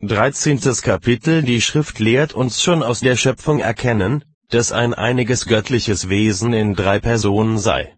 13. Kapitel. Die Schrift lehrt uns schon aus der Schöpfung erkennen, dass ein einiges göttliches Wesen in 3 Personen sei.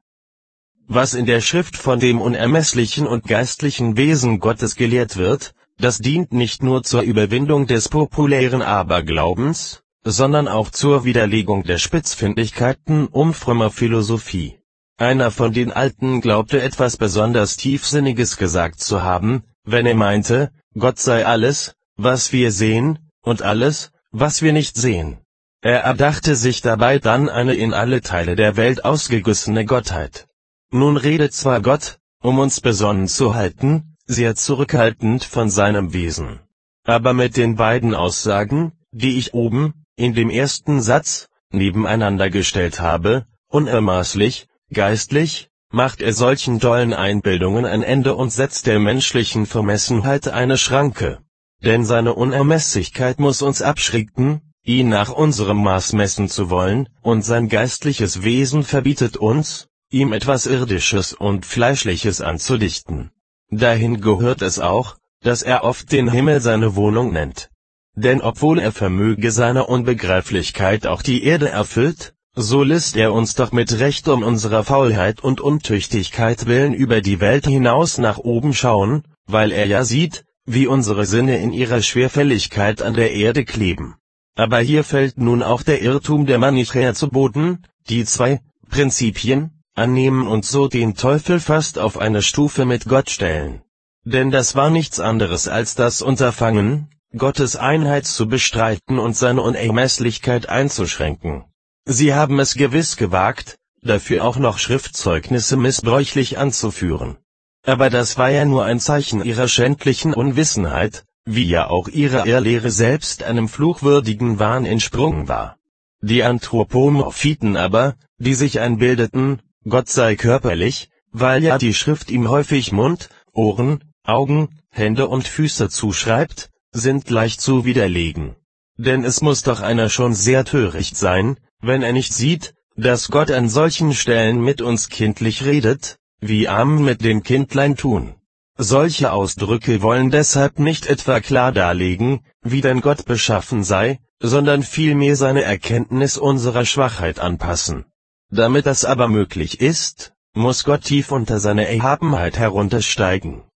Was in der Schrift von dem unermesslichen und geistlichen Wesen Gottes gelehrt wird, das dient nicht nur zur Überwindung des populären Aberglaubens, sondern auch zur Widerlegung der Spitzfindigkeiten frommer Philosophie. Einer von den Alten glaubte etwas besonders Tiefsinniges gesagt zu haben, wenn er meinte, Gott sei alles, was wir sehen, und alles, was wir nicht sehen. Er erdachte sich dabei dann eine in alle Teile der Welt ausgegossene Gottheit. Nun redet zwar Gott, um uns besonnen zu halten, sehr zurückhaltend von seinem Wesen. Aber mit den beiden Aussagen, die ich oben, in dem ersten Satz, nebeneinander gestellt habe, unermaßlich, geistlich, macht er solchen dollen Einbildungen ein Ende und setzt der menschlichen Vermessenheit eine Schranke. Denn seine Unermesslichkeit muss uns abschrecken, ihn nach unserem Maß messen zu wollen, und sein geistliches Wesen verbietet uns, ihm etwas Irdisches und Fleischliches anzudichten. Dahin gehört es auch, dass er oft den Himmel seine Wohnung nennt. Denn obwohl er vermöge seiner Unbegreiflichkeit auch die Erde erfüllt, so lässt er uns doch mit Recht unserer Faulheit und Untüchtigkeit willen über die Welt hinaus nach oben schauen, weil er ja sieht, wie unsere Sinne in ihrer Schwerfälligkeit an der Erde kleben. Aber hier fällt nun auch der Irrtum der Manichäer zu Boden, die 2 Prinzipien annehmen und so den Teufel fast auf eine Stufe mit Gott stellen. Denn das war nichts anderes als das Unterfangen, Gottes Einheit zu bestreiten und seine Unermesslichkeit einzuschränken. Sie haben es gewiss gewagt, dafür auch noch Schriftzeugnisse missbräuchlich anzuführen. Aber das war ja nur ein Zeichen ihrer schändlichen Unwissenheit, wie ja auch ihre Irrlehre selbst einem fluchwürdigen Wahn entsprungen war. Die Anthropomorphiten aber, die sich einbildeten, Gott sei körperlich, weil ja die Schrift ihm häufig Mund, Ohren, Augen, Hände und Füße zuschreibt, sind leicht zu widerlegen. Denn es muss doch einer schon sehr töricht sein, wenn er nicht sieht, dass Gott an solchen Stellen mit uns kindlich redet, wie Armen mit den Kindlein tun. Solche Ausdrücke wollen deshalb nicht etwa klar darlegen, wie denn Gott beschaffen sei, sondern vielmehr seine Erkenntnis unserer Schwachheit anpassen. Damit das aber möglich ist, muss Gott tief unter seine Erhabenheit heruntersteigen.